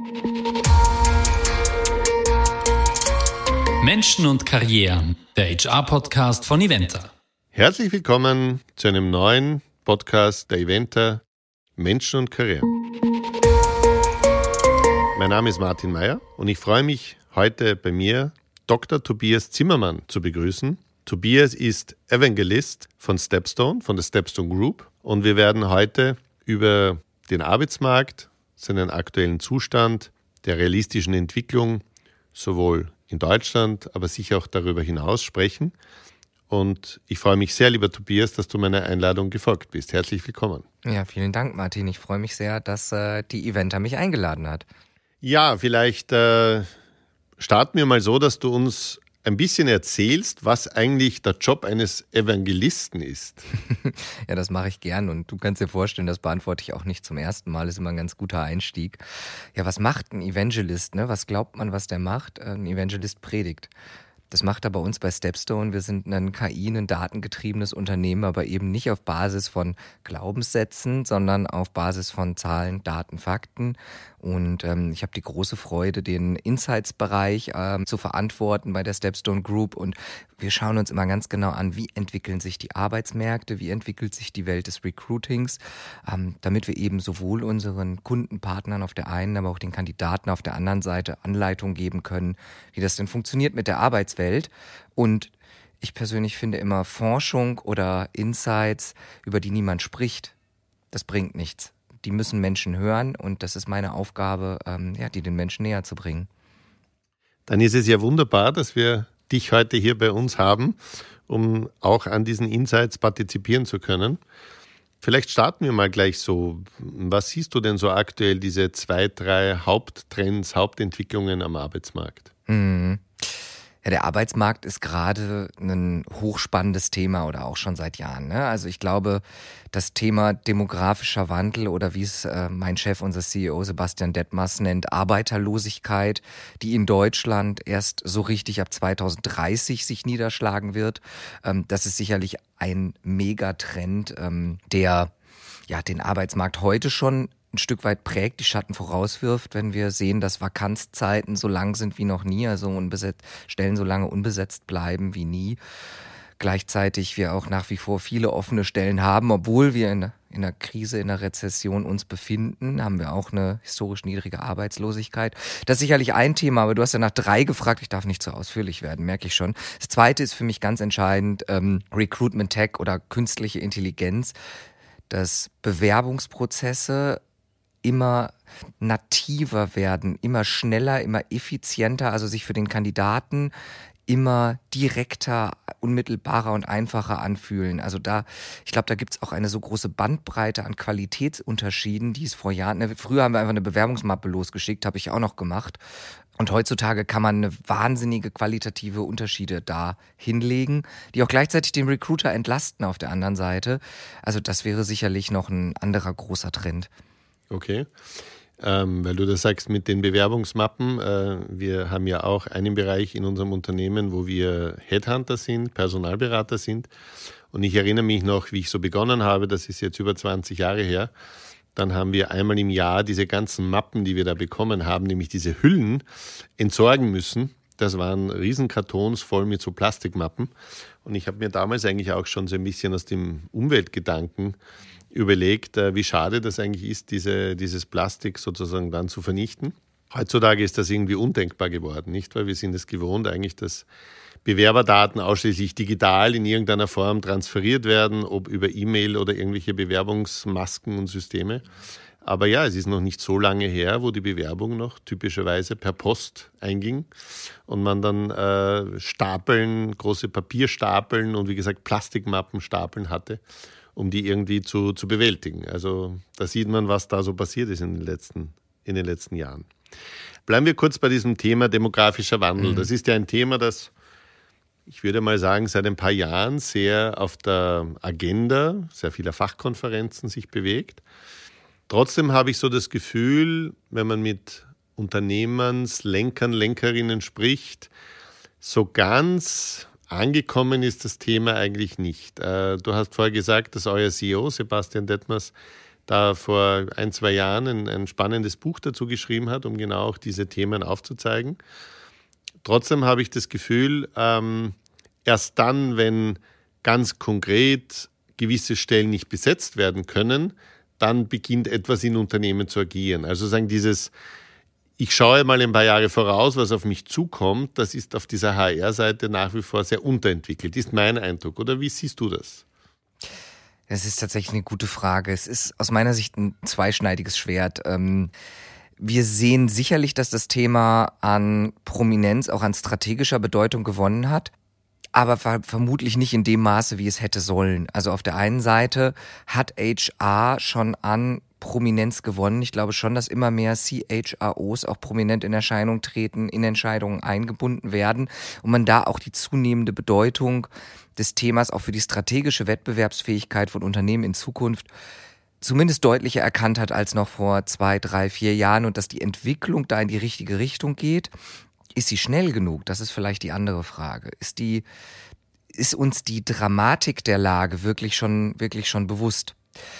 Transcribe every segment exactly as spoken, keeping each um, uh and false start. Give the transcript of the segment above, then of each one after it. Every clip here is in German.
Menschen und Karrieren, der H R-Podcast von Eventa. Herzlich willkommen zu einem neuen Podcast der Eventa Menschen und Karrieren. Mein Name ist Martin Meyer und ich freue mich, heute bei mir Doktor Tobias Zimmermann zu begrüßen. Tobias ist Evangelist von Stepstone, von der Stepstone Group, und wir werden heute über den Arbeitsmarkt, seinen aktuellen Zustand, der realistischen Entwicklung, sowohl in Deutschland, aber sicher auch darüber hinaus sprechen. Und ich freue mich sehr, lieber Tobias, dass du meiner Einladung gefolgt bist. Herzlich willkommen. Ja, vielen Dank, Martin. Ich freue mich sehr, dass äh, die Eventa mich eingeladen hat. Ja, vielleicht äh, starten wir mal so, dass du uns ein bisschen erzählst, was eigentlich der Job eines Evangelisten ist. Ja, das mache ich gern und du kannst dir vorstellen, das beantworte ich auch nicht zum ersten Mal, ist immer ein ganz guter Einstieg. Ja, was macht ein Evangelist, ne? Was glaubt man, was der macht? Ein Evangelist predigt. Das macht er bei uns bei Stepstone. Wir sind ein K I, ein datengetriebenes Unternehmen, aber eben nicht auf Basis von Glaubenssätzen, sondern auf Basis von Zahlen, Daten, Fakten. Und ähm, ich habe die große Freude, den Insights-Bereich ähm, zu verantworten bei der Stepstone Group. Und wir schauen uns immer ganz genau an, wie entwickeln sich die Arbeitsmärkte, wie entwickelt sich die Welt des Recruitings, ähm, damit wir eben sowohl unseren Kundenpartnern auf der einen, aber auch den Kandidaten auf der anderen Seite Anleitung geben können, wie das denn funktioniert mit der Arbeitswelt. Und ich persönlich finde immer Forschung oder Insights, über die niemand spricht, das bringt nichts. Die müssen Menschen hören und das ist meine Aufgabe, ähm, ja, die den Menschen näher zu bringen. Dann ist es ja wunderbar, dass wir dich heute hier bei uns haben, um auch an diesen Insights partizipieren zu können. Vielleicht starten wir mal gleich so. Was siehst du denn so aktuell, diese zwei, drei Haupttrends, Hauptentwicklungen am Arbeitsmarkt? Mhm. Ja, der Arbeitsmarkt ist gerade ein hochspannendes Thema oder auch schon seit Jahren. Ne? Also ich glaube, das Thema demografischer Wandel oder wie es äh, mein Chef, unser C E O Sebastian Detmers nennt, Arbeiterlosigkeit, die in Deutschland erst so richtig ab zwanzig dreißig sich niederschlagen wird, ähm, das ist sicherlich ein Megatrend, ähm, der ja den Arbeitsmarkt heute schon ein Stück weit prägt, die Schatten vorauswirft, wenn wir sehen, dass Vakanzzeiten so lang sind wie noch nie, also unbesetzt, Stellen so lange unbesetzt bleiben wie nie. Gleichzeitig wir auch nach wie vor viele offene Stellen haben, obwohl wir in, in einer Krise, in einer Rezession uns befinden, haben wir auch eine historisch niedrige Arbeitslosigkeit. Das ist sicherlich ein Thema, aber du hast ja nach drei gefragt, ich darf nicht zu ausführlich werden, merke ich schon. Das zweite ist für mich ganz entscheidend, ähm, Recruitment Tech oder künstliche Intelligenz, dass Bewerbungsprozesse immer nativer werden, immer schneller, immer effizienter, also sich für den Kandidaten immer direkter, unmittelbarer und einfacher anfühlen. Also da, ich glaube, da gibt es auch eine so große Bandbreite an Qualitätsunterschieden, die es vor Jahren, ne, früher haben wir einfach eine Bewerbungsmappe losgeschickt, habe ich auch noch gemacht. Und heutzutage kann man eine wahnsinnige qualitative Unterschiede da hinlegen, die auch gleichzeitig den Recruiter entlasten auf der anderen Seite. Also das wäre sicherlich noch ein anderer großer Trend. Okay, ähm, weil du das sagst mit den Bewerbungsmappen. Äh, wir haben ja auch einen Bereich in unserem Unternehmen, wo wir Headhunter sind, Personalberater sind. Und ich erinnere mich noch, wie ich so begonnen habe, das ist jetzt über zwanzig Jahre her, dann haben wir einmal im Jahr diese ganzen Mappen, die wir da bekommen haben, nämlich diese Hüllen, entsorgen müssen. Das waren Riesenkartons voll mit so Plastikmappen. Und ich habe mir damals eigentlich auch schon so ein bisschen aus dem Umweltgedanken überlegt, wie schade das eigentlich ist, diese, dieses Plastik sozusagen dann zu vernichten. Heutzutage ist das irgendwie undenkbar geworden, nicht? Weil wir sind es gewohnt eigentlich, dass Bewerberdaten ausschließlich digital in irgendeiner Form transferiert werden, ob über E-Mail oder irgendwelche Bewerbungsmasken und Systeme. Aber ja, es ist noch nicht so lange her, wo die Bewerbung noch typischerweise per Post einging und man dann äh, Stapeln, große Papierstapeln und wie gesagt Plastikmappenstapeln hatte, um die irgendwie zu, zu bewältigen. Also da sieht man, was da so passiert ist in den letzten, in den letzten Jahren. Bleiben wir kurz bei diesem Thema demografischer Wandel. Mhm. Das ist ja ein Thema, das, ich würde mal sagen, seit ein paar Jahren sehr auf der Agenda sehr vieler Fachkonferenzen sich bewegt. Trotzdem habe ich so das Gefühl, wenn man mit Unternehmenslenkern, Lenkerinnen spricht, so ganz angekommen ist das Thema eigentlich nicht. Du hast vorher gesagt, dass euer C E O, Sebastian Detmers, da vor ein, zwei Jahren ein, ein spannendes Buch dazu geschrieben hat, um genau auch diese Themen aufzuzeigen. Trotzdem habe ich das Gefühl, ähm, erst dann, wenn ganz konkret gewisse Stellen nicht besetzt werden können, dann beginnt etwas in Unternehmen zu agieren. Also sagen dieses, ich schaue mal ein paar Jahre voraus, was auf mich zukommt, das ist auf dieser H R-Seite nach wie vor sehr unterentwickelt, ist mein Eindruck. Oder wie siehst du das? Das ist tatsächlich eine gute Frage. Es ist aus meiner Sicht ein zweischneidiges Schwert. Wir sehen sicherlich, dass das Thema an Prominenz, auch an strategischer Bedeutung gewonnen hat, aber vermutlich nicht in dem Maße, wie es hätte sollen. Also auf der einen Seite hat H R schon an Prominenz gewonnen. Ich glaube schon, dass immer mehr C H R Os auch prominent in Erscheinung treten, in Entscheidungen eingebunden werden und man da auch die zunehmende Bedeutung des Themas auch für die strategische Wettbewerbsfähigkeit von Unternehmen in Zukunft zumindest deutlicher erkannt hat als noch vor zwei, drei, vier Jahren und dass die Entwicklung da in die richtige Richtung geht. Ist sie schnell genug? Das ist vielleicht die andere Frage. Ist die, ist uns die Dramatik der Lage wirklich schon, wirklich schon bewusst?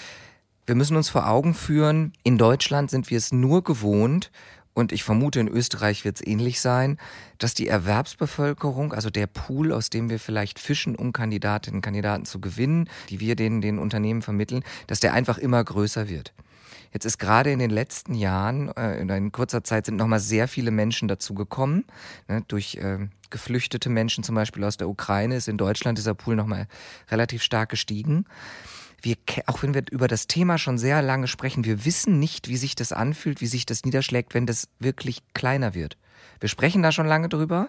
Wir müssen uns vor Augen führen, in Deutschland sind wir es nur gewohnt, und ich vermute, in Österreich wird es ähnlich sein, dass die Erwerbsbevölkerung, also der Pool, aus dem wir vielleicht fischen, um Kandidatinnen und Kandidaten zu gewinnen, die wir den, den Unternehmen vermitteln, dass der einfach immer größer wird. Jetzt ist gerade in den letzten Jahren, äh, in kurzer Zeit sind nochmal sehr viele Menschen dazu gekommen. Ne, durch äh, geflüchtete Menschen zum Beispiel aus der Ukraine ist in Deutschland dieser Pool nochmal relativ stark gestiegen. Wir, auch wenn wir über das Thema schon sehr lange sprechen, wir wissen nicht, wie sich das anfühlt, wie sich das niederschlägt, wenn das wirklich kleiner wird. Wir sprechen da schon lange drüber,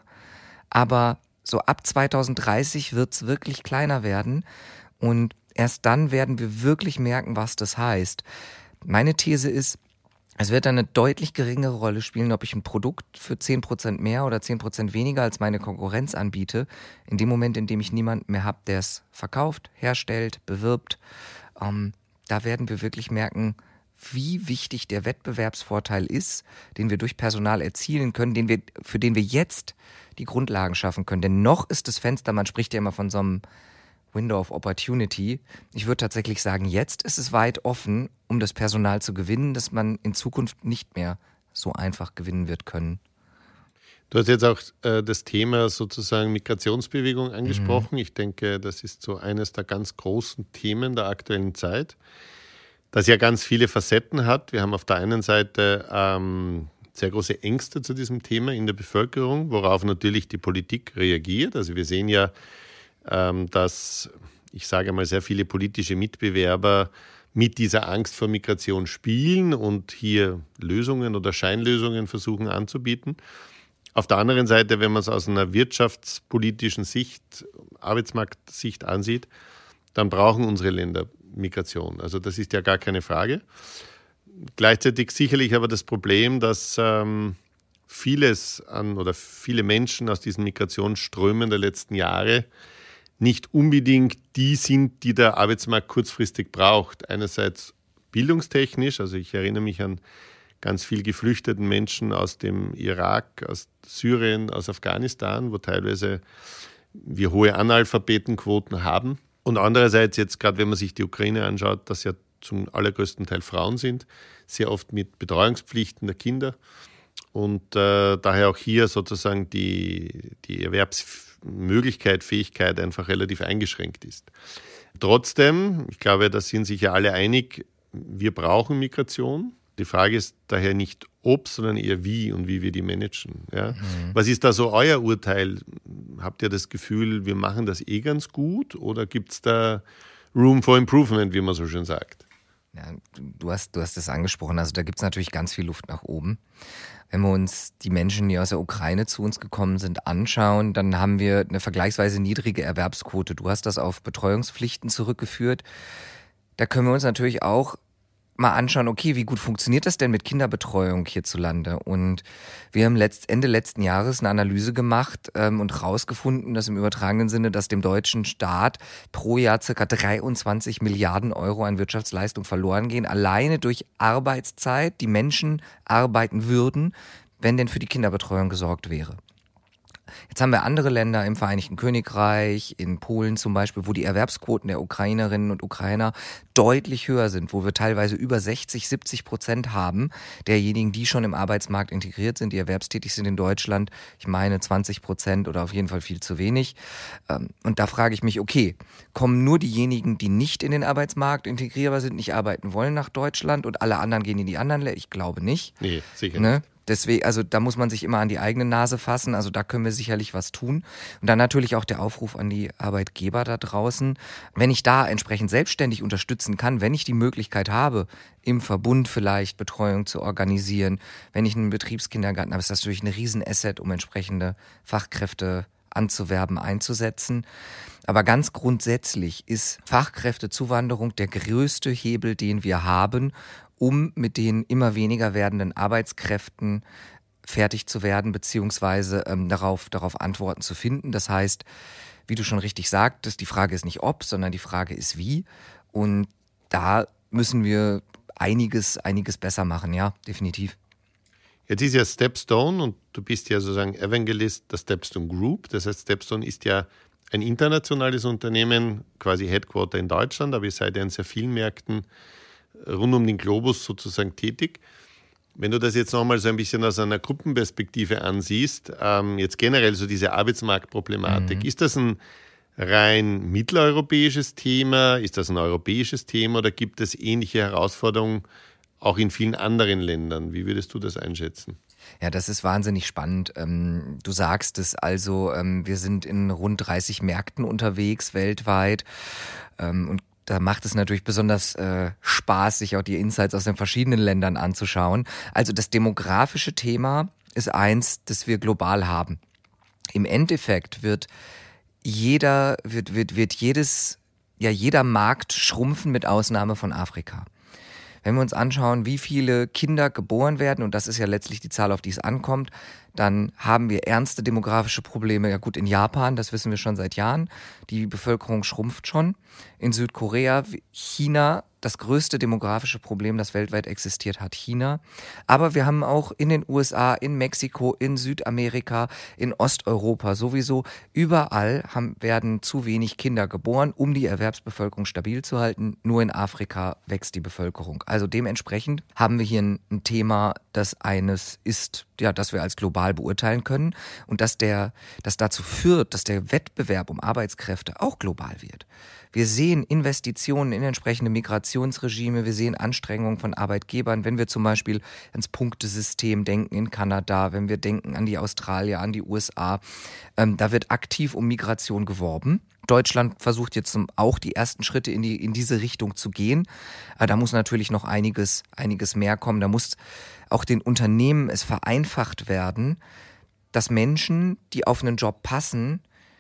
aber so ab zwanzig dreißig wird es wirklich kleiner werden und erst dann werden wir wirklich merken, was das heißt. Meine These ist, es wird eine deutlich geringere Rolle spielen, ob ich ein Produkt für zehn Prozent mehr oder zehn Prozent weniger als meine Konkurrenz anbiete. In dem Moment, in dem ich niemanden mehr habe, der es verkauft, herstellt, bewirbt, ähm, da werden wir wirklich merken, wie wichtig der Wettbewerbsvorteil ist, den wir durch Personal erzielen können, den wir, für den wir jetzt die Grundlagen schaffen können. Denn noch ist das Fenster, man spricht ja immer von so einem Window of Opportunity. Ich würde tatsächlich sagen, jetzt ist es weit offen, um das Personal zu gewinnen, das man in Zukunft nicht mehr so einfach gewinnen wird können. Du hast jetzt auch äh, das Thema sozusagen Migrationsbewegung angesprochen. Mhm. Ich denke, das ist so eines der ganz großen Themen der aktuellen Zeit, das ja ganz viele Facetten hat. Wir haben auf der einen Seite ähm, sehr große Ängste zu diesem Thema in der Bevölkerung, worauf natürlich die Politik reagiert. Also wir sehen ja, dass, ich sage mal, sehr viele politische Mitbewerber mit dieser Angst vor Migration spielen und hier Lösungen oder Scheinlösungen versuchen anzubieten. Auf der anderen Seite, wenn man es aus einer wirtschaftspolitischen Sicht, Arbeitsmarktsicht ansieht, dann brauchen unsere Länder Migration. Also das ist ja gar keine Frage. Gleichzeitig sicherlich aber das Problem, dass ähm, vieles an oder viele Menschen aus diesen Migrationsströmen der letzten Jahre nicht unbedingt die sind, die der Arbeitsmarkt kurzfristig braucht. Einerseits bildungstechnisch, also ich erinnere mich an ganz viel geflüchteten Menschen aus dem Irak, aus Syrien, aus Afghanistan, wo teilweise wir hohe Analphabetenquoten haben. Und andererseits jetzt, gerade wenn man sich die Ukraine anschaut, dass ja zum allergrößten Teil Frauen sind, sehr oft mit Betreuungspflichten der Kinder. Und äh, daher auch hier sozusagen die, die Erwerbsmöglichkeit, Fähigkeit einfach relativ eingeschränkt ist. Trotzdem, ich glaube, da sind sich ja alle einig, wir brauchen Migration. Die Frage ist daher nicht ob, sondern eher wie und wie wir die managen. Ja? Mhm. Was ist da so euer Urteil? Habt ihr das Gefühl, wir machen das eh ganz gut oder gibt es da Room for Improvement, wie man so schön sagt? Ja, du hast, du hast es angesprochen, also da gibt es natürlich ganz viel Luft nach oben. Wenn wir uns die Menschen, die aus der Ukraine zu uns gekommen sind, anschauen, dann haben wir eine vergleichsweise niedrige Erwerbsquote. Du hast das auf Betreuungspflichten zurückgeführt. Da können wir uns natürlich auch mal anschauen, okay, wie gut funktioniert das denn mit Kinderbetreuung hierzulande? Und wir haben letzt, Ende letzten Jahres eine Analyse gemacht ähm, und rausgefunden, dass im übertragenen Sinne, dass dem deutschen Staat pro Jahr circa dreiundzwanzig Milliarden Euro an Wirtschaftsleistung verloren gehen, alleine durch Arbeitszeit, die Menschen arbeiten würden, wenn denn für die Kinderbetreuung gesorgt wäre. Jetzt haben wir andere Länder im Vereinigten Königreich, in Polen zum Beispiel, wo die Erwerbsquoten der Ukrainerinnen und Ukrainer deutlich höher sind, wo wir teilweise über sechzig, siebzig Prozent haben derjenigen, die schon im Arbeitsmarkt integriert sind, die erwerbstätig sind. In Deutschland, ich meine zwanzig Prozent oder auf jeden Fall viel zu wenig. Und da frage ich mich, okay, kommen nur diejenigen, die nicht in den Arbeitsmarkt integrierbar sind, nicht arbeiten wollen nach Deutschland und alle anderen gehen in die anderen Länder? Ich glaube nicht. Nee, sicher ne? nicht. Deswegen, also da muss man sich immer an die eigene Nase fassen, also da können wir sicherlich was tun. Und dann natürlich auch der Aufruf an die Arbeitgeber da draußen. Wenn ich da entsprechend selbstständig unterstützen kann, wenn ich die Möglichkeit habe, im Verbund vielleicht Betreuung zu organisieren, wenn ich einen Betriebskindergarten habe, ist das natürlich ein Riesenasset, um entsprechende Fachkräfte anzuwerben, einzusetzen. Aber ganz grundsätzlich ist Fachkräftezuwanderung der größte Hebel, den wir haben, um mit den immer weniger werdenden Arbeitskräften fertig zu werden, beziehungsweise ähm, darauf, darauf Antworten zu finden. Das heißt, wie du schon richtig sagtest, die Frage ist nicht ob, sondern die Frage ist wie. Und da müssen wir einiges, einiges besser machen, ja, definitiv. Jetzt ist ja Stepstone und du bist ja sozusagen Evangelist der Stepstone Group. Das heißt, Stepstone ist ja ein internationales Unternehmen, quasi Headquarter in Deutschland, aber ihr seid ja in sehr vielen Märkten rund um den Globus sozusagen tätig. Wenn du das jetzt nochmal so ein bisschen aus einer Gruppenperspektive ansiehst, ähm, jetzt generell so diese Arbeitsmarktproblematik, mhm. ist das ein rein mitteleuropäisches Thema? Ist das ein europäisches Thema oder gibt es ähnliche Herausforderungen auch in vielen anderen Ländern? Wie würdest du das einschätzen? Ja, das ist wahnsinnig spannend. Du sagst es also, wir sind in rund dreißig Märkten unterwegs weltweit und da macht es natürlich besonders äh, Spaß, sich auch die Insights aus den verschiedenen Ländern anzuschauen. Also das demografische Thema ist eins, das wir global haben. Im Endeffekt wird jeder, wird, wird, wird jedes, ja, jeder Markt schrumpfen mit Ausnahme von Afrika. Wenn wir uns anschauen, wie viele Kinder geboren werden, und das ist ja letztlich die Zahl, auf die es ankommt, dann haben wir ernste demografische Probleme. Ja gut, in Japan, das wissen wir schon seit Jahren, die Bevölkerung schrumpft schon. In Südkorea, China, das größte demografische Problem, das weltweit existiert, hat China. Aber wir haben auch in den U S A, in Mexiko, in Südamerika, in Osteuropa sowieso, überall haben, werden zu wenig Kinder geboren, um die Erwerbsbevölkerung stabil zu halten. Nur in Afrika wächst die Bevölkerung. Also dementsprechend haben wir hier ein, ein Thema, das eines ist, ja, das wir als global beurteilen können und dass der, das dazu führt, dass der Wettbewerb um Arbeitskräfte auch global wird. Wir sehen Investitionen in entsprechende Migrationsregime, wir sehen Anstrengungen von Arbeitgebern, wenn wir zum Beispiel ans Punktesystem denken in Kanada, wenn wir denken an die Australier, an die U S A, ähm, da wird aktiv um Migration geworben. Deutschland versucht jetzt auch die ersten Schritte in die in diese Richtung zu gehen. Aber da muss natürlich noch einiges einiges mehr kommen. Da muss auch den Unternehmen es vereinfacht werden, dass Menschen, die auf einen Job passen,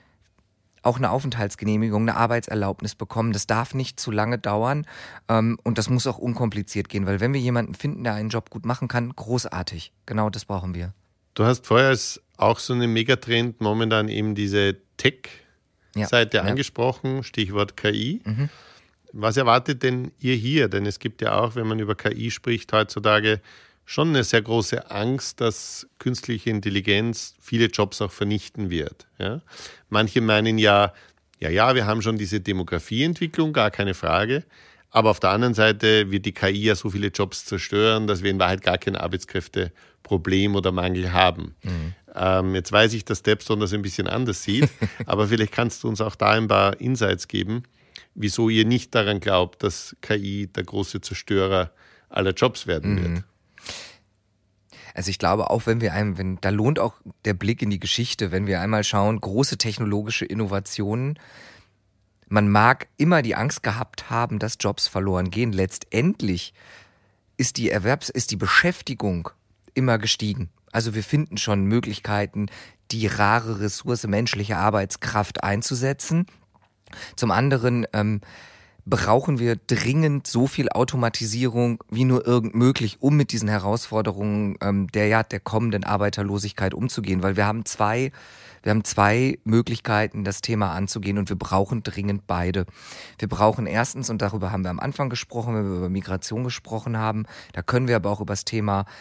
auch eine Aufenthaltsgenehmigung, eine Arbeitserlaubnis bekommen. Das darf nicht zu lange dauern ähm, und das muss auch unkompliziert gehen, weil wenn wir jemanden finden, der einen Job gut machen kann, großartig. Genau das brauchen wir. Du hast vorher auch so einen Megatrend momentan eben diese Tech-Seite ja, angesprochen, ja. Stichwort K I. Mhm. Was erwartet denn ihr hier? Denn es gibt ja auch, wenn man über K I spricht, heutzutage schon eine sehr große Angst, dass künstliche Intelligenz viele Jobs auch vernichten wird. Ja? Manche meinen ja, ja, ja, wir haben schon diese Demografieentwicklung, gar keine Frage. Aber auf der anderen Seite wird die K I ja so viele Jobs zerstören, dass wir in Wahrheit gar kein Arbeitskräfteproblem oder Mangel haben. Mhm. Ähm, jetzt weiß ich, dass Stepstone das ein bisschen anders sieht, aber vielleicht kannst du uns auch da ein paar Insights geben, wieso ihr nicht daran glaubt, dass K I der große Zerstörer aller Jobs werden mhm. wird. Also ich glaube, auch wenn wir einem, wenn, da lohnt auch der Blick in die Geschichte, wenn wir einmal schauen, große technologische Innovationen. Man mag immer die Angst gehabt haben, dass Jobs verloren gehen. Letztendlich ist die Erwerbs-, ist die Beschäftigung immer gestiegen. Also wir finden schon Möglichkeiten, die rare Ressource menschliche Arbeitskraft einzusetzen. Zum anderen, ähm, brauchen wir dringend so viel Automatisierung wie nur irgend möglich, um mit diesen Herausforderungen ähm, der ja der kommenden Arbeiterlosigkeit umzugehen, weil wir haben zwei wir haben zwei Möglichkeiten, das Thema anzugehen und wir brauchen dringend beide. Wir brauchen erstens, und darüber haben wir am Anfang gesprochen, wenn wir über Migration gesprochen haben, da können wir aber auch über das Thema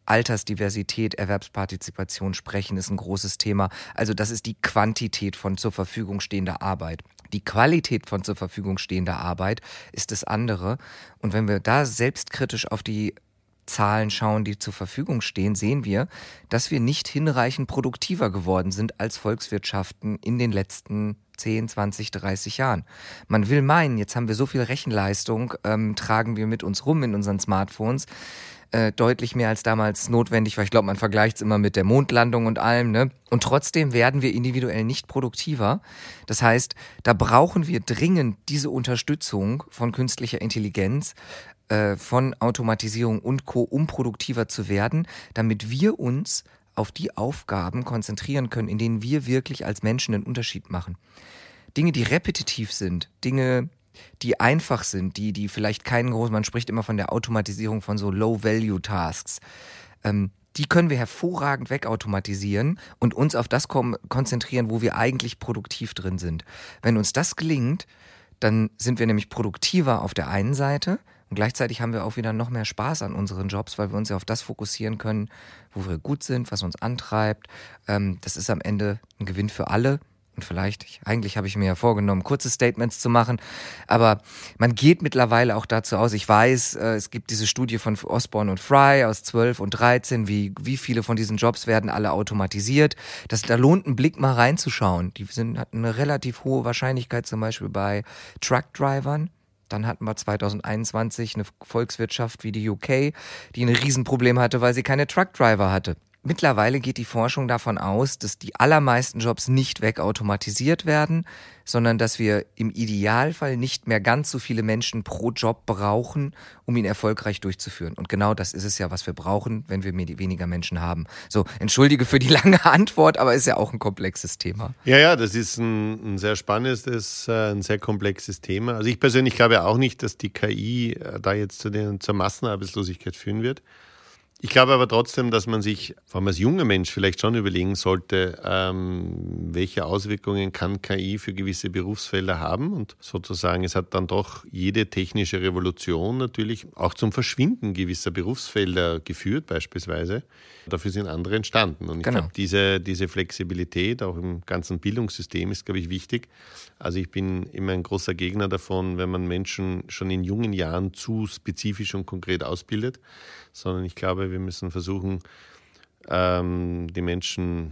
Altersdiversität, Erwerbspartizipation sprechen, ist ein großes Thema. Also das ist die Quantität von zur Verfügung stehender Arbeit. Die Qualität von zur Verfügung stehender Arbeit ist das andere. Und wenn wir da selbstkritisch auf die Zahlen schauen, die zur Verfügung stehen, sehen wir, dass wir nicht hinreichend produktiver geworden sind als Volkswirtschaften in den letzten zehn, zwanzig, dreißig Jahren. Man will meinen, jetzt haben wir so viel Rechenleistung, ähm, tragen wir mit uns rum in unseren Smartphones, äh, deutlich mehr als damals notwendig war. Ich glaube, man vergleicht es immer mit der Mondlandung und allem, ne? Und trotzdem werden wir individuell nicht produktiver. Das heißt, da brauchen wir dringend diese Unterstützung von künstlicher Intelligenz, äh, von Automatisierung und Co., um produktiver zu werden, damit wir uns auf die Aufgaben konzentrieren können, in denen wir wirklich als Menschen einen Unterschied machen. Dinge, die repetitiv sind, Dinge, die einfach sind, die, die vielleicht keinen großen, man spricht immer von der Automatisierung von so Low-Value-Tasks, ähm, die können wir hervorragend wegautomatisieren und uns auf das kom- konzentrieren, wo wir eigentlich produktiv drin sind. Wenn uns das gelingt, dann sind wir nämlich produktiver auf der einen Seite und gleichzeitig haben wir auch wieder noch mehr Spaß an unseren Jobs, weil wir uns ja auf das fokussieren können, wo wir gut sind, was uns antreibt. Ähm, das ist am Ende ein Gewinn für alle. Und vielleicht, ich, eigentlich habe ich mir ja vorgenommen, kurze Statements zu machen, aber man geht mittlerweile auch dazu aus. Ich weiß, äh, es gibt diese Studie von Osborne und Fry aus zwölf und dreizehn, wie, wie viele von diesen Jobs werden alle automatisiert. Das, da lohnt ein Blick mal reinzuschauen. Die sind, hatten eine relativ hohe Wahrscheinlichkeit zum Beispiel bei Truckdrivern. Dann hatten wir zwanzig einundzwanzig eine Volkswirtschaft wie die U K, die ein Riesenproblem hatte, weil sie keine Truckdriver hatte. Mittlerweile geht die Forschung davon aus, dass die allermeisten Jobs nicht wegautomatisiert werden, sondern dass wir im Idealfall nicht mehr ganz so viele Menschen pro Job brauchen, um ihn erfolgreich durchzuführen. Und genau das ist es ja, was wir brauchen, wenn wir weniger Menschen haben. So, entschuldige für die lange Antwort, aber ist ja auch ein komplexes Thema. Ja, ja, das ist ein, ein sehr spannendes, ein sehr komplexes Thema. Also ich persönlich glaube auch nicht, dass die K I da jetzt zu den, zur Massenarbeitslosigkeit führen wird. Ich glaube aber trotzdem, dass man sich, vor allem als junger Mensch, vielleicht schon überlegen sollte, ähm, welche Auswirkungen kann K I für gewisse Berufsfelder haben. Und sozusagen, es hat dann doch jede technische Revolution natürlich auch zum Verschwinden gewisser Berufsfelder geführt, beispielsweise. Dafür sind andere entstanden. Und ich Genau. glaube, diese, diese Flexibilität auch im ganzen Bildungssystem ist, glaube ich, wichtig. Also ich bin immer ein großer Gegner davon, wenn man Menschen schon in jungen Jahren zu spezifisch und konkret ausbildet, sondern ich glaube, wir müssen versuchen, ähm, die Menschen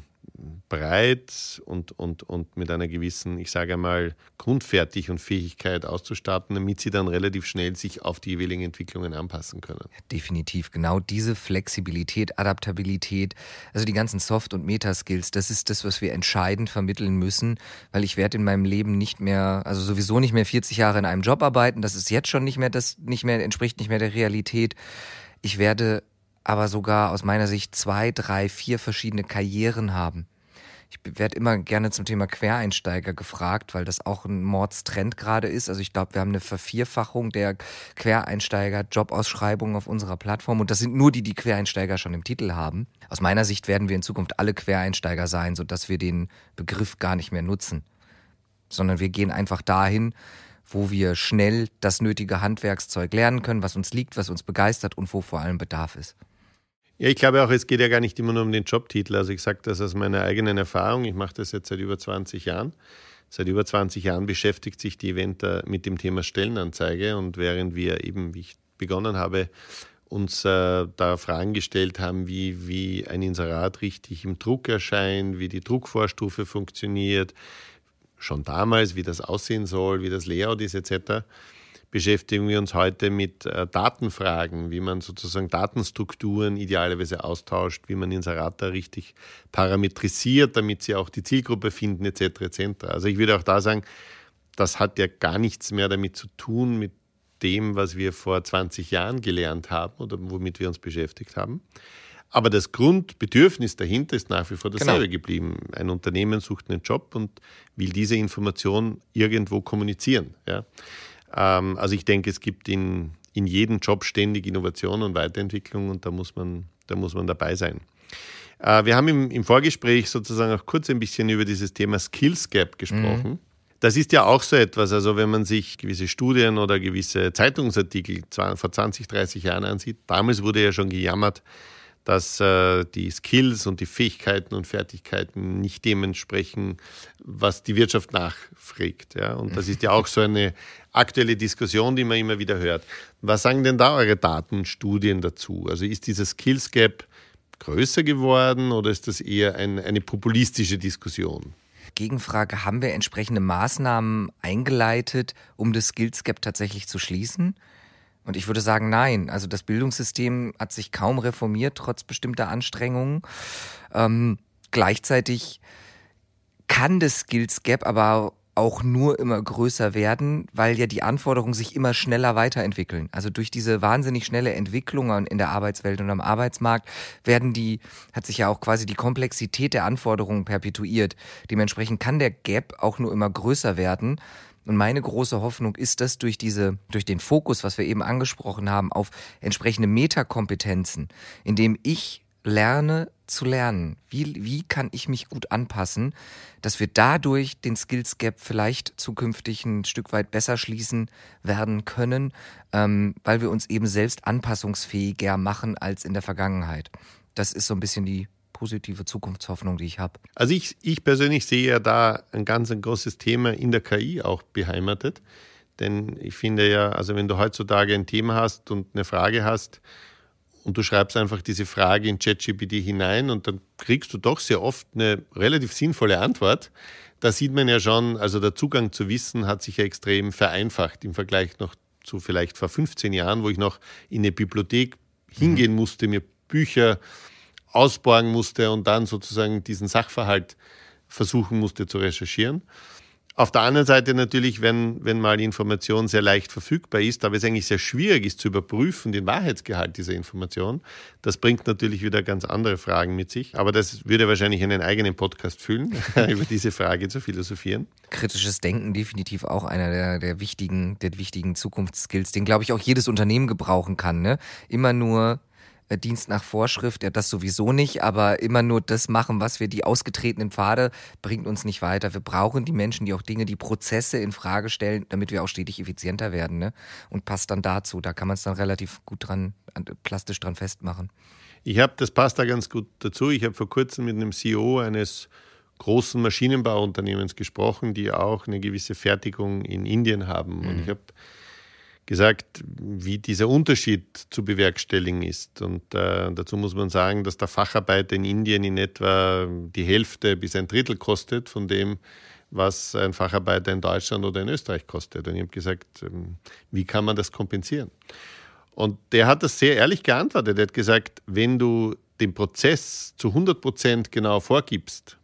breit und, und, und mit einer gewissen, ich sage einmal, Grundfertig und Fähigkeit auszustatten, damit sie dann relativ schnell sich auf die jeweiligen Entwicklungen anpassen können. Ja, definitiv, genau diese Flexibilität, Adaptabilität, also die ganzen Soft- und Meta-Skills, das ist das, was wir entscheidend vermitteln müssen, weil ich werde in meinem Leben nicht mehr, also sowieso nicht mehr vierzig Jahre in einem Job arbeiten, das ist jetzt schon nicht mehr, das nicht mehr, entspricht nicht mehr der Realität. Ich werde aber sogar aus meiner Sicht zwei, drei, vier verschiedene Karrieren haben. Ich werde immer gerne zum Thema Quereinsteiger gefragt, weil das auch ein Mordstrend gerade ist. Also ich glaube, wir haben eine Vervierfachung der Quereinsteiger-Jobausschreibungen auf unserer Plattform und das sind nur die, die Quereinsteiger schon im Titel haben. Aus meiner Sicht werden wir in Zukunft alle Quereinsteiger sein, sodass wir den Begriff gar nicht mehr nutzen, sondern wir gehen einfach dahin, wo wir schnell das nötige Handwerkszeug lernen können, was uns liegt, was uns begeistert und wo vor allem Bedarf ist. Ja, ich glaube auch, es geht ja gar nicht immer nur um den Jobtitel. Also ich sage das aus meiner eigenen Erfahrung. Ich mache das jetzt seit über zwanzig Jahren. Seit über zwanzig Jahren beschäftigt sich die Eventa mit dem Thema Stellenanzeige. Und während wir eben, wie ich begonnen habe, uns äh, da Fragen gestellt haben, wie, wie ein Inserat richtig im Druck erscheint, wie die Druckvorstufe funktioniert, schon damals, wie das aussehen soll, wie das Layout ist et cetera, beschäftigen wir uns heute mit äh, Datenfragen, wie man sozusagen Datenstrukturen idealerweise austauscht, wie man Inserate richtig parametrisiert, damit sie auch die Zielgruppe finden et cetera et cetera. Also ich würde auch da sagen, das hat ja gar nichts mehr damit zu tun mit dem, was wir vor zwanzig Jahren gelernt haben oder womit wir uns beschäftigt haben. Aber das Grundbedürfnis dahinter ist nach wie vor dasselbe genau. geblieben. Ein Unternehmen sucht einen Job und will diese Information irgendwo kommunizieren. Ja. Ähm, also ich denke, es gibt in, in jedem Job ständig Innovation und Weiterentwicklung und da muss man, da muss man dabei sein. Äh, wir haben im, im Vorgespräch sozusagen auch kurz ein bisschen über dieses Thema Skills Gap gesprochen. Mhm. Das ist ja auch so etwas, also wenn man sich gewisse Studien oder gewisse Zeitungsartikel vor zwanzig, dreißig Jahren ansieht, damals wurde ja schon gejammert, dass äh, die Skills und die Fähigkeiten und Fertigkeiten nicht dementsprechend, was die Wirtschaft nachfragt. Ja? Und das ist ja auch so eine aktuelle Diskussion, die man immer wieder hört. Was sagen denn da eure Daten, Studien dazu? Also ist dieser Skills Gap größer geworden oder ist das eher ein, eine populistische Diskussion? Gegenfrage, haben wir entsprechende Maßnahmen eingeleitet, um das Skills Gap tatsächlich zu schließen? Und ich würde sagen, nein. Also das Bildungssystem hat sich kaum reformiert, trotz bestimmter Anstrengungen. Ähm, gleichzeitig kann das Skills Gap aber auch nur immer größer werden, weil ja die Anforderungen sich immer schneller weiterentwickeln. Also durch diese wahnsinnig schnelle Entwicklung in der Arbeitswelt und am Arbeitsmarkt werden die, hat sich ja auch quasi die Komplexität der Anforderungen perpetuiert. Dementsprechend kann der Gap auch nur immer größer werden. Und meine große Hoffnung ist, dass durch diese, durch den Fokus, was wir eben angesprochen haben, auf entsprechende Metakompetenzen, indem ich lerne zu lernen, wie, wie kann ich mich gut anpassen, dass wir dadurch den Skills Gap vielleicht zukünftig ein Stück weit besser schließen werden können, ähm, weil wir uns eben selbst anpassungsfähiger machen als in der Vergangenheit. Das ist so ein bisschen die positive Zukunftshoffnung, die ich habe. Also ich, ich persönlich sehe ja da ein ganz ein großes Thema in der K I auch beheimatet. Denn ich finde ja, also wenn du heutzutage ein Thema hast und eine Frage hast und du schreibst einfach diese Frage in ChatGPT hinein und dann kriegst du doch sehr oft eine relativ sinnvolle Antwort. Da sieht man ja schon, also der Zugang zu Wissen hat sich ja extrem vereinfacht im Vergleich noch zu vielleicht vor fünfzehn Jahren, wo ich noch in eine Bibliothek hingehen musste, mir Bücher ausborgen musste und dann sozusagen diesen Sachverhalt versuchen musste zu recherchieren. Auf der anderen Seite natürlich, wenn, wenn mal die Information sehr leicht verfügbar ist, aber es eigentlich sehr schwierig ist zu überprüfen, den Wahrheitsgehalt dieser Information, das bringt natürlich wieder ganz andere Fragen mit sich. Aber das würde wahrscheinlich einen eigenen Podcast füllen, über diese Frage zu philosophieren. Kritisches Denken definitiv auch einer der, der wichtigen, der wichtigen Zukunftsskills, den, glaube ich, auch jedes Unternehmen gebrauchen kann. Ne? Immer nur Dienst nach Vorschrift, ja das sowieso nicht, aber immer nur das machen, was wir, die ausgetretenen Pfade, bringt uns nicht weiter. Wir brauchen die Menschen, die auch Dinge, die Prozesse in Frage stellen, damit wir auch stetig effizienter werden, ne? Und passt dann dazu. Da kann man es dann relativ gut dran, plastisch dran festmachen. Ich habe, das passt da ganz gut dazu. Ich habe vor kurzem mit einem C E O eines großen Maschinenbauunternehmens gesprochen, die auch eine gewisse Fertigung in Indien haben. Mhm. Und ich habe gesagt, wie dieser Unterschied zu bewerkstelligen ist. Und äh, dazu muss man sagen, dass der Facharbeiter in Indien in etwa die Hälfte bis ein Drittel kostet von dem, was ein Facharbeiter in Deutschland oder in Österreich kostet. Und ich habe gesagt, ähm, wie kann man das kompensieren? Und der hat das sehr ehrlich geantwortet. Er hat gesagt, wenn du den Prozess zu hundert Prozent genau vorgibst,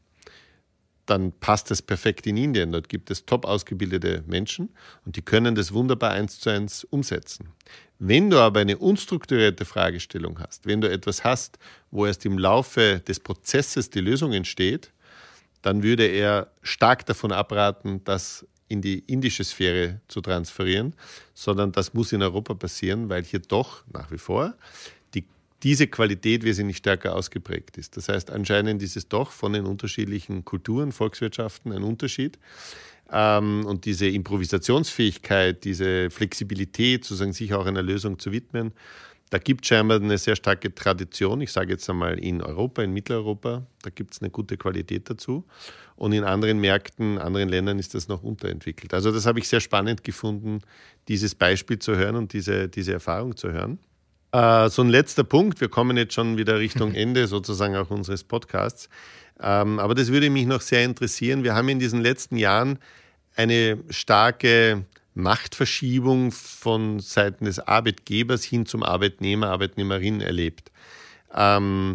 dann passt es perfekt in Indien. Dort gibt es top ausgebildete Menschen und die können das wunderbar eins zu eins umsetzen. Wenn du aber eine unstrukturierte Fragestellung hast, wenn du etwas hast, wo erst im Laufe des Prozesses die Lösung entsteht, dann würde er stark davon abraten, das in die indische Sphäre zu transferieren, sondern das muss in Europa passieren, weil hier doch nach wie vor die diese Qualität wesentlich stärker ausgeprägt ist. Das heißt, anscheinend ist es doch von den unterschiedlichen Kulturen, Volkswirtschaften ein Unterschied. Ähm, und diese Improvisationsfähigkeit, diese Flexibilität, sozusagen sich auch einer Lösung zu widmen, da gibt es scheinbar eine sehr starke Tradition. Ich sage jetzt einmal in Europa, in Mitteleuropa, da gibt es eine gute Qualität dazu. Und in anderen Märkten, anderen Ländern ist das noch unterentwickelt. Also das habe ich sehr spannend gefunden, dieses Beispiel zu hören und diese, diese Erfahrung zu hören. Uh, so ein letzter Punkt, wir kommen jetzt schon wieder Richtung Ende sozusagen auch unseres Podcasts, um, aber das würde mich noch sehr interessieren. Wir haben in diesen letzten Jahren eine starke Machtverschiebung von Seiten des Arbeitgebers hin zum Arbeitnehmer, Arbeitnehmerin erlebt. Um,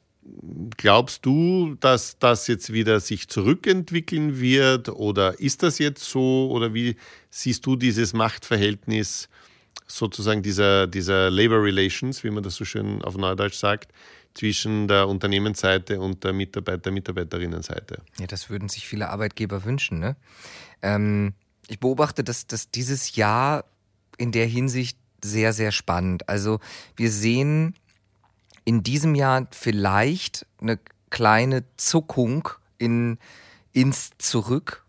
glaubst du, dass das jetzt wieder sich zurückentwickeln wird oder ist das jetzt so oder wie siehst du dieses Machtverhältnis sozusagen dieser, dieser Labor Relations, wie man das so schön auf Neudeutsch sagt, zwischen der Unternehmensseite und der Mitarbeiter, Mitarbeiterinnenseite? Ja, das würden sich viele Arbeitgeber wünschen, ne? Ähm, ich beobachte, dass, dass dieses Jahr in der Hinsicht sehr, sehr spannend. Also wir sehen in diesem Jahr vielleicht eine kleine Zuckung in, ins Zurück.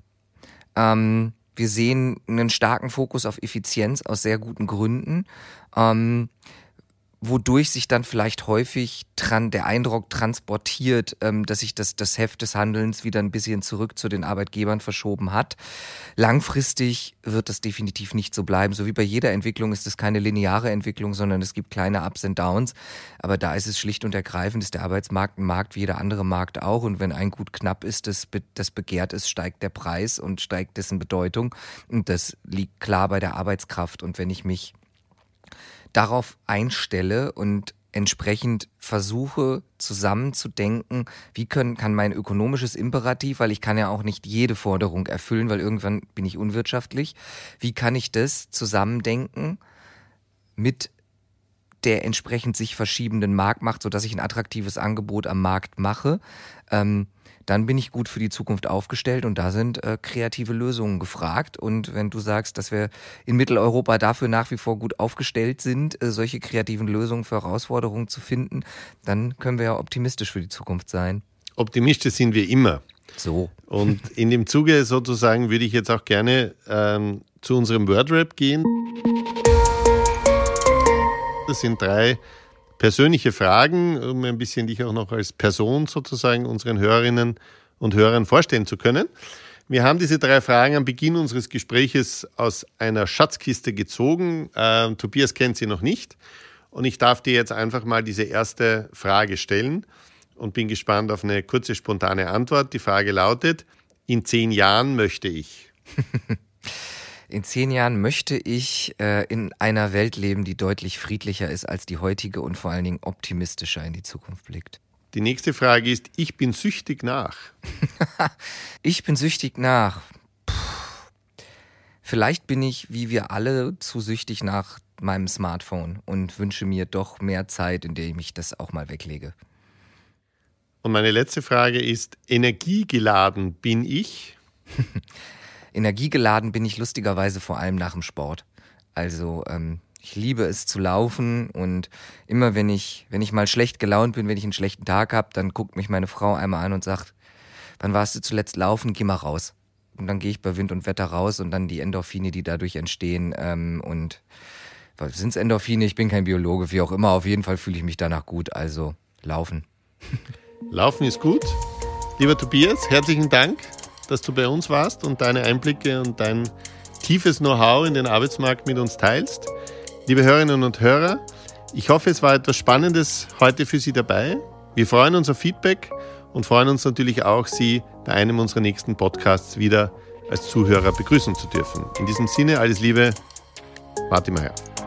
Ähm, Wir sehen einen starken Fokus auf Effizienz aus sehr guten Gründen. Ähm, wodurch sich dann vielleicht häufig tran, der Eindruck transportiert, ähm, dass sich das, das Heft des Handelns wieder ein bisschen zurück zu den Arbeitgebern verschoben hat. Langfristig wird das definitiv nicht so bleiben. So wie bei jeder Entwicklung ist es keine lineare Entwicklung, sondern es gibt kleine Ups und Downs. Aber da ist es schlicht und ergreifend, ist der Arbeitsmarkt ein Markt wie jeder andere Markt auch. Und wenn ein Gut knapp ist, das, be- das begehrt ist, steigt der Preis und steigt dessen Bedeutung. Und das liegt klar bei der Arbeitskraft. Und wenn ich mich darauf einstelle und entsprechend versuche zusammenzudenken, wie können, kann mein ökonomisches Imperativ, weil ich kann ja auch nicht jede Forderung erfüllen, weil irgendwann bin ich unwirtschaftlich, wie kann ich das zusammendenken mit der entsprechend sich verschiebenden Marktmacht, sodass ich ein attraktives Angebot am Markt mache, ähm, dann bin ich gut für die Zukunft aufgestellt und da sind äh, kreative Lösungen gefragt. Und wenn du sagst, dass wir in Mitteleuropa dafür nach wie vor gut aufgestellt sind, äh, solche kreativen Lösungen für Herausforderungen zu finden, dann können wir ja optimistisch für die Zukunft sein. Optimistisch sind wir immer. So. Und in dem Zuge sozusagen würde ich jetzt auch gerne ähm, zu unserem Wordrap gehen. Das sind drei persönliche Fragen, um ein bisschen dich auch noch als Person sozusagen unseren Hörerinnen und Hörern vorstellen zu können. Wir haben diese drei Fragen am Beginn unseres Gespräches aus einer Schatzkiste gezogen. Ähm, Tobias kennt sie noch nicht. Und ich darf dir jetzt einfach mal diese erste Frage stellen und bin gespannt auf eine kurze, spontane Antwort. Die Frage lautet, in zehn Jahren möchte ich... In zehn Jahren möchte ich äh, in einer Welt leben, die deutlich friedlicher ist als die heutige und vor allen Dingen optimistischer in die Zukunft blickt. Die nächste Frage ist, ich bin süchtig nach. Ich bin süchtig nach. Puh. Vielleicht bin ich, wie wir alle, zu süchtig nach meinem Smartphone und wünsche mir doch mehr Zeit, in der ich mich das auch mal weglege. Und meine letzte Frage ist, energiegeladen bin ich? Energiegeladen bin ich lustigerweise vor allem nach dem Sport. Also ähm, ich liebe es zu laufen und immer wenn ich, wenn ich mal schlecht gelaunt bin, wenn ich einen schlechten Tag habe, dann guckt mich meine Frau einmal an und sagt, wann warst du zuletzt laufen? Geh mal raus. Und dann gehe ich bei Wind und Wetter raus und dann die Endorphine, die dadurch entstehen ähm, und sind es Endorphine? Ich bin kein Biologe, wie auch immer. Auf jeden Fall fühle ich mich danach gut, also laufen. Laufen ist gut. Lieber Tobias, herzlichen Dank, dass du bei uns warst und deine Einblicke und dein tiefes Know-how in den Arbeitsmarkt mit uns teilst. Liebe Hörerinnen und Hörer, ich hoffe, es war etwas Spannendes heute für Sie dabei. Wir freuen uns auf Feedback und freuen uns natürlich auch, Sie bei einem unserer nächsten Podcasts wieder als Zuhörer begrüßen zu dürfen. In diesem Sinne, alles Liebe, Martin Mayer.